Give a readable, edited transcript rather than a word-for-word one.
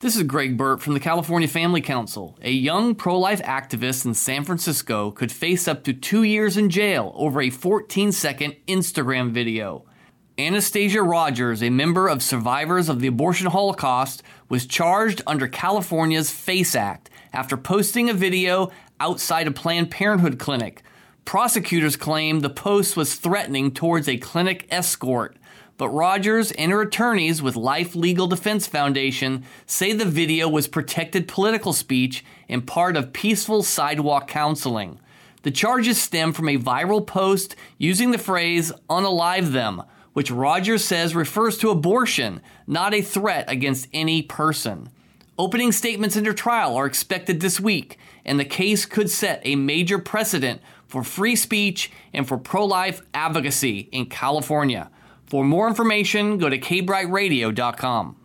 This is Greg Burt from the California Family Council. A young pro-life activist in San Francisco could face up to 2 years in jail over a 14-second Instagram video. Anastasia Rogers, a member of Survivors of the Abortion Holocaust, was charged under California's FACE Act after posting a video outside a Planned Parenthood clinic. Prosecutors claim the post was threatening towards a clinic escort, but Rogers and her attorneys with Life Legal Defense Foundation say the video was protected political speech and part of peaceful sidewalk counseling. The charges stem from a viral post using the phrase "unalive them," which Rogers says refers to abortion, not a threat against any person. Opening statements in her trial are expected this week, and the case could set a major precedent for free speech and for pro-life advocacy in California. For more information, go to kbrightradio.com.